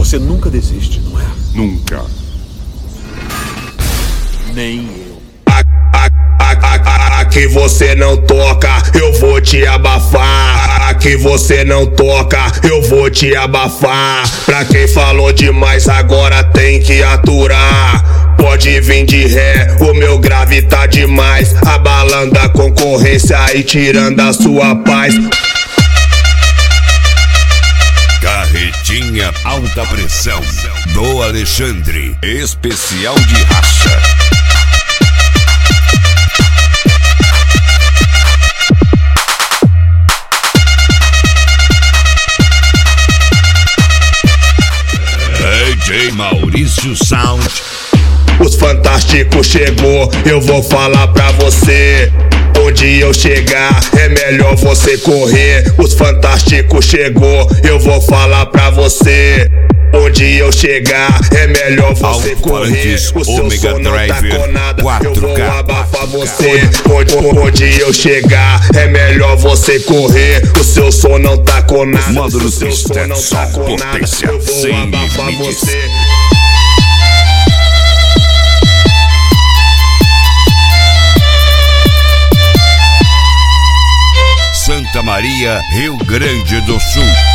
Você nunca desiste, não é? Nunca. Nem eu. Aqui você não toca, eu vou te abafar. Aqui você não toca, eu vou te abafar. Pra quem falou demais agora tem que aturar. Pode vir de ré, o meu grave tá demais, abalando a concorrência e tirando a sua paz. Carretinha alta pressão do Alexandre, especial de racha. DJ Maurício Sound. Os Fantásticos chegou, eu vou falar pra você. Onde eu chegar, é melhor você correr. Os Fantásticos chegou, eu vou falar pra você. Onde eu chegar, é melhor você correr. O seu som não tá com nada, eu vou abafar você. Onde eu chegar, é melhor você correr. O seu som não tá com nada, o seu som não tá com nada, eu vou abafar você. Santa Maria, Rio Grande do Sul.